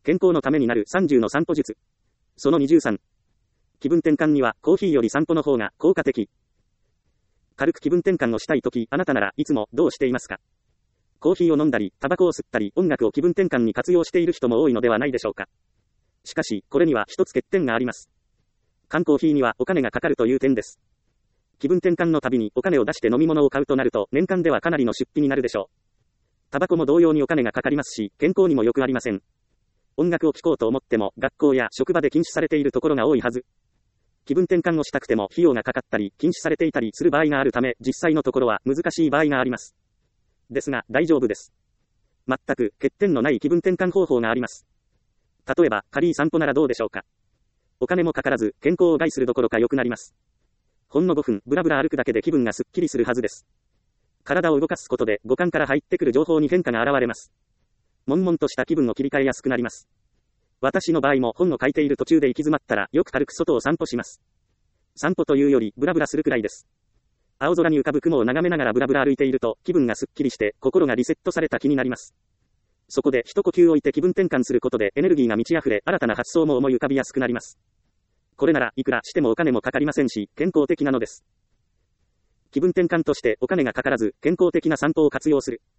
健康のためになる30の散歩術。その23。気分転換にはコーヒーより散歩の方が効果的。軽く気分転換をしたいとき、あなたならいつもどうしていますか？コーヒーを飲んだり、タバコを吸ったり、音楽を気分転換に活用している人も多いのではないでしょうか。しかし、これには一つ欠点があります。缶コーヒーにはお金がかかるという点です。気分転換のたびにお金を出して飲み物を買うとなると、年間ではかなりの出費になるでしょう。タバコも同様にお金がかかりますし、健康にも良くありません。音楽を聴こうと思っても、学校や職場で禁止されているところが多いはず。気分転換をしたくても費用がかかったり、禁止されていたりする場合があるため、実際のところは難しい場合があります。ですが、大丈夫です。全く欠点のない気分転換方法があります。例えば、軽い散歩ならどうでしょうか。お金もかからず、健康を害するどころか良くなります。ほんの5分、ブラブラ歩くだけで気分がすっきりするはずです。体を動かすことで、五感から入ってくる情報に変化が現れます。悶々とした気分を切り替えやすくなります。私の場合も本を書いている途中で行き詰まったら、よく軽く外を散歩します。散歩というより、ブラブラするくらいです。青空に浮かぶ雲を眺めながらブラブラ歩いていると、気分がすっきりして、心がリセットされた気になります。そこで一呼吸置いて気分転換することでエネルギーが満ち溢れ、新たな発想も思い浮かびやすくなります。これならいくらしてもお金もかかりませんし、健康的なのです。気分転換としてお金がかからず、健康的な散歩を活用する。